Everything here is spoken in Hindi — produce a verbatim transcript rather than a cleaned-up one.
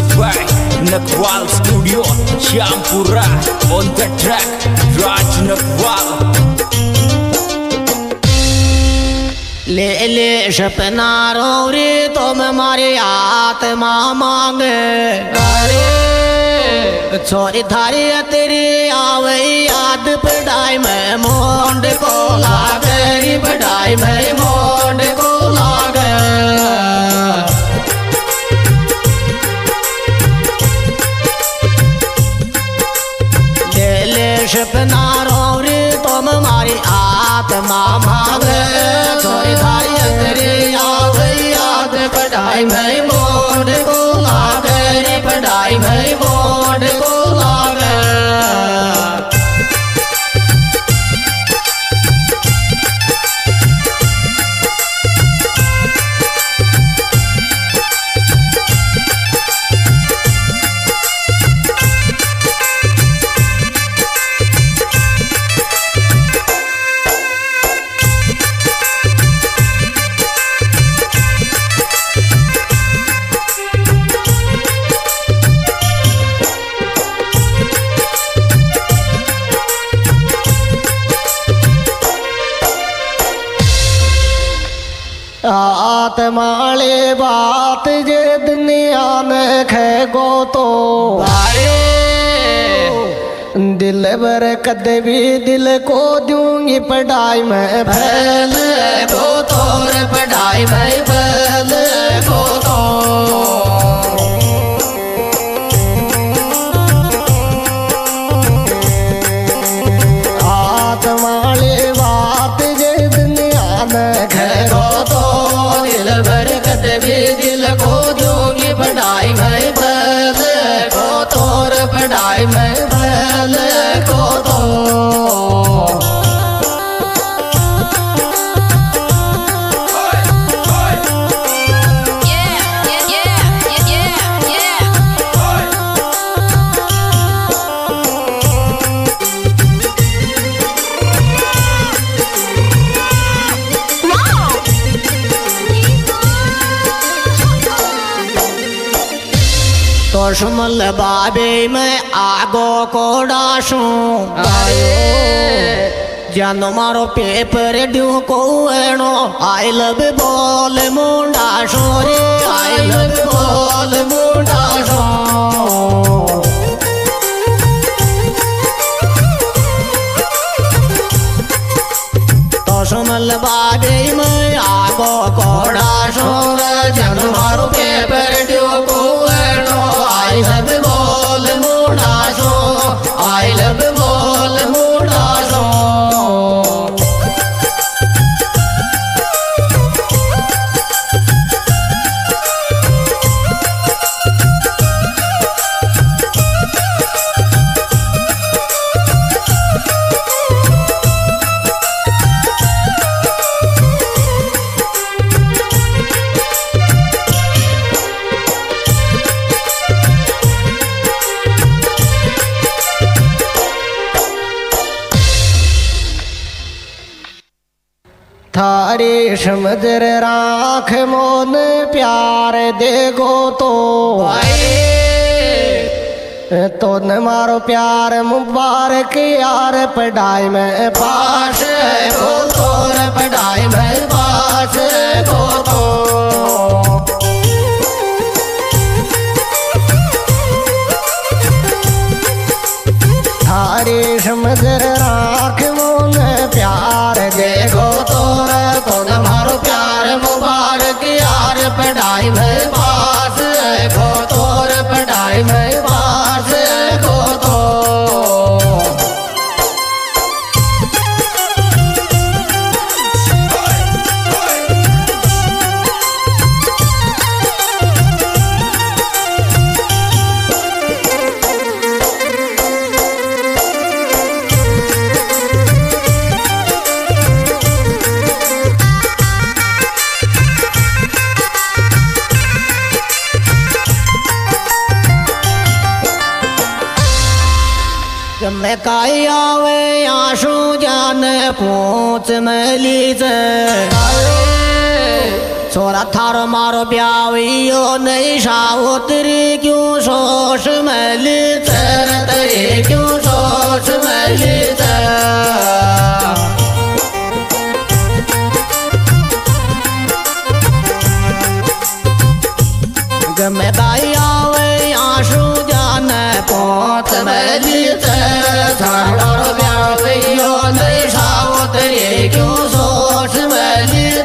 by Nakwal Studio, Champura on the track, Raj Nakwal. ले ले सपना रो रे तुम हमारे आत्मा मांगे अरे छोरी थारी तेरी आवे याद पढ़ाई में मोंड को लागे पढ़ाई में मोंड को लागे ले ले सपना रो रे तुम हमारी आत्मा मांगे छोरी थारी तेरी आवे याद पढ़ाई में मोंड को लागे पढ़ाई में मोंड को लागे आत्माले बात जे दुनिया में खेगो तो दिल भर कद भी दिल को दूंगी पढ़ाई में फैल गो तोर पढ़ाई में फैल गो तो आत्माले बात जे दुनिया में खेगो तो दिल भर कद भी दिल को दूंगी पढ़ाई में फैल गो तोर पढ़ाई में फैल गो तो तोशमल बाबे मैं आगो को डाशूं जानो मारो पेपर ड्यू को एनो आई लव बोल मुंडा शोरे आई लव बोल मुंडा शो तोशमल बाबे मैं आगो को डाशूं जानो मारो पेपर ड्यू को I love बोल मुंडा शो I love बोल मुंडा शो थारे समझर राख मोन प्यार देगो तो तो न मारो प्यार मुबारक यार पढ़ाई में पास गो तोर पढ़ाई में पास गो तो थारे समझर राख मोन प्यार देगो तोर तो न मारो प्यार मुबारक यार पढ़ाई में पास गो तोर पढ़ाई में पास गो तो मैं काई आवे आशू जान पूछ मैली से छोरा थारो मारो ब्यावियो नहीं शाओ तेरे क्यों सोच मैली तेरे तेरे क्यों सोच मैली गमे दाई आवे आंसू जाने पहुंच मैली तेरे थारो ब्यावियो नहीं शाओ तेरे क्यों